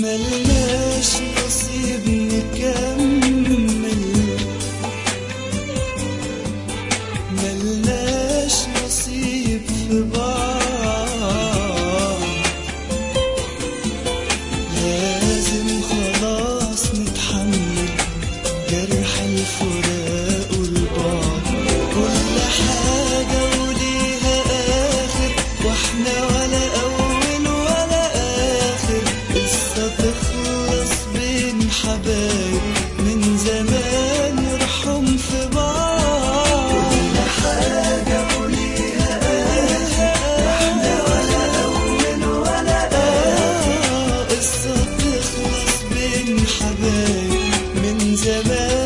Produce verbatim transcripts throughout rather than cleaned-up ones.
ملناش نصيب نكمل، ملناش نصيب في بعض، لازم خلاص نتحمل جرح الفراق والبعد. كل حاجة وليها آخر، واحنا ولا أول ولا آخر، قصة تخلص بين حبايب من زمان يرحم في بعض. كل حاجة وليها آخر، واحنا ولا أول ولا آخر، قصة تخلص بين حبايب من زمان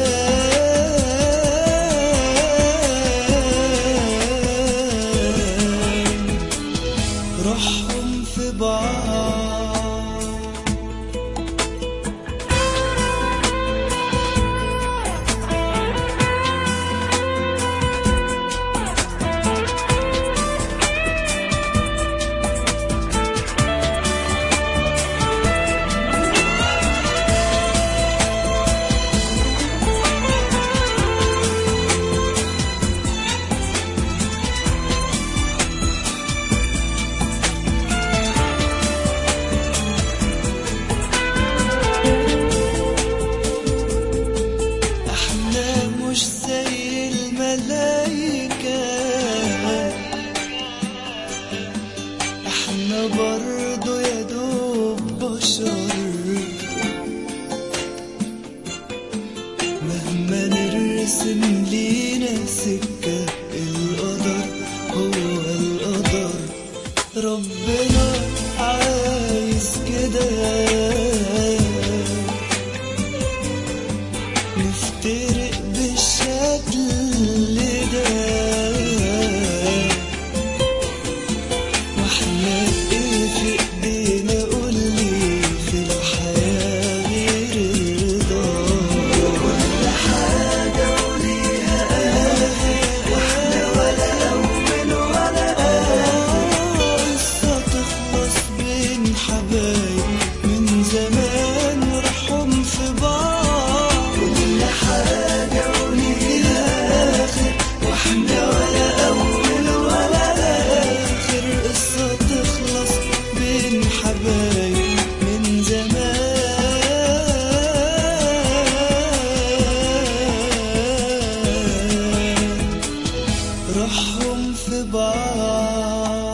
روحهم في بعض. مش زي الملايكة، احنا برضو يا دوب بشر، مهما نرسم لينا سكة القدر هو القدر. ربنا عايز كده نفترق بالشكل ده، واحنا ايه في ايدينا؟ قولي في الحياة غير الرضا. كل حاجة وليها آخر، واحنا ولا أول ولا آخر، قصة تخلص بين حبايب من زمان نرحم في بعض. كل حاجة وليها آخر، واحنا ولا أول ولا آخر، قصة تخلص بين حبايب من زمان روحهم في بعض.